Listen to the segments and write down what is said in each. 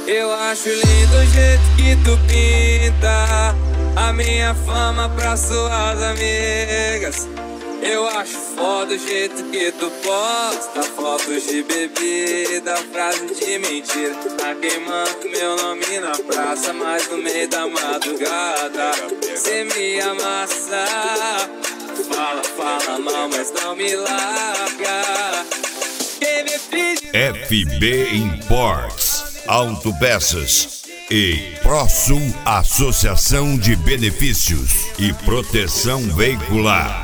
Eu acho lindo o jeito que tu pinta a minha fama pra suas amigas. Eu acho foda o jeito que tu posta fotos de bebida, frase de mentira. Tá queimando meu nome na praça, mas no meio da madrugada cê me amassa. Fala, fala mal, mas não me larga. FB Imports, Autopeças e ProSul, Associação de Benefícios e Proteção Veicular.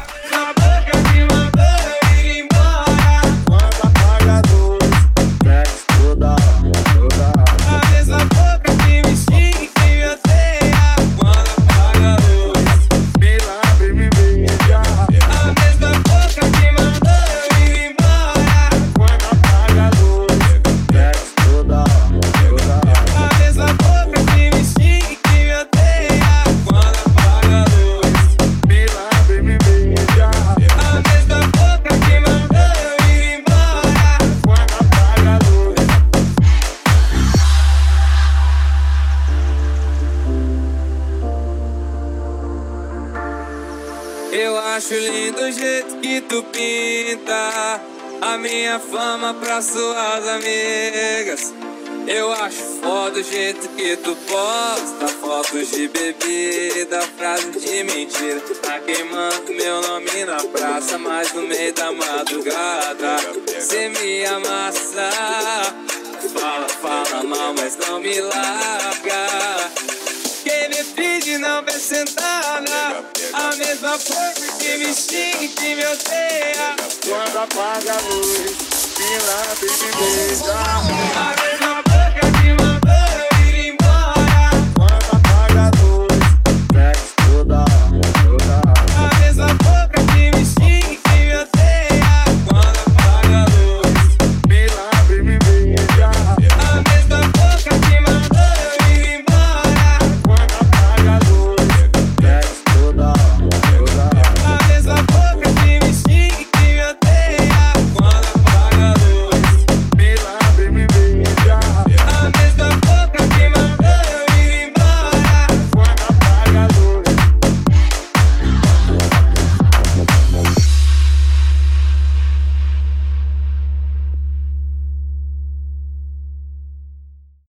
Eu acho lindo o jeito que tu pinta a minha fama pra suas amigas. Eu acho foda o jeito que tu posta fotos de bebida, frase de mentira. Tá queimando meu nome na praça, mas no meio da madrugada cê me amassa. Fala, fala mal, mas não me larga. Quem me pede não vai sentar a mesma coisa que me xinga e que me odeia. Quando apaga a luz, me lava e me beija.